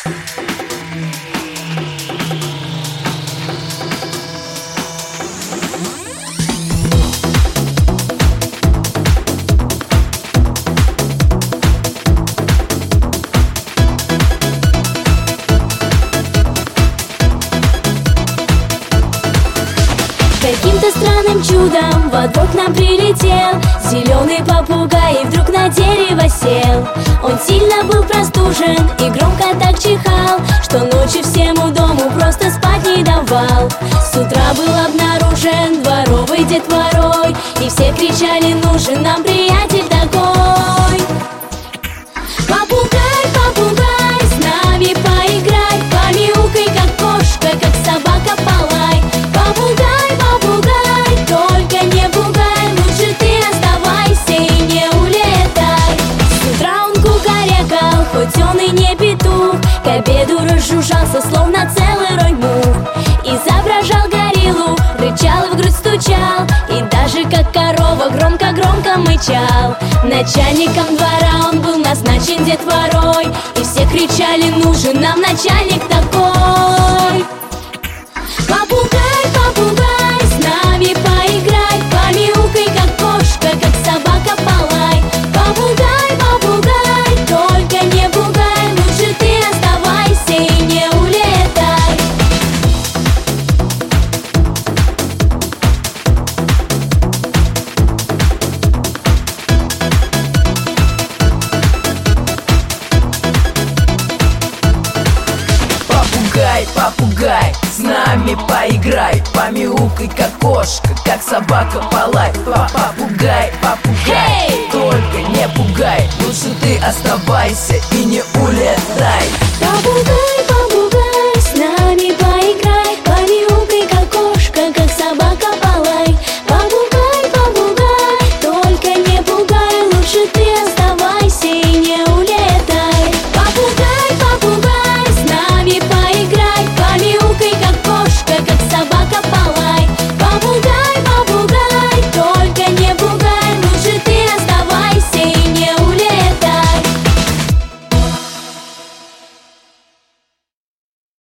Каким-то странным чудом во двор к нам прилетел зеленый попугай и вдруг на дерево сел. Он сильно был простужен и громко так чихал, что ночью всему дому просто спать не давал. С утра был обнаружен дворовой детворой, и все кричали: нужен нам приятель такой. Попугай, попугай, с нами поиграй, помяукай, как кошка, как собака, полай. Попугай, попугай, только не пугай, лучше ты оставайся и не улетай. С утра он кукарекал, хоть он и не петух, к обеду разжужжался, словно целый рой мух. Изображал гориллу, рычал и в грудь стучал, и даже как корова громко-громко мычал. Начальником двора он был назначен детворой, и все кричали: нужен нам начальник такой. Попугай, попугай, с нами поиграй, помяукай, как кошка, как собака, полай. Попугай, попугай, только не пугай, лучше ты оставайся и не улетай. Попугай, попугай, с нами поиграй, помяукай, как кошка, как собака, полай. Попугай, попугай, только не пугай, лучше ты оставайся и не улетай. Попугай,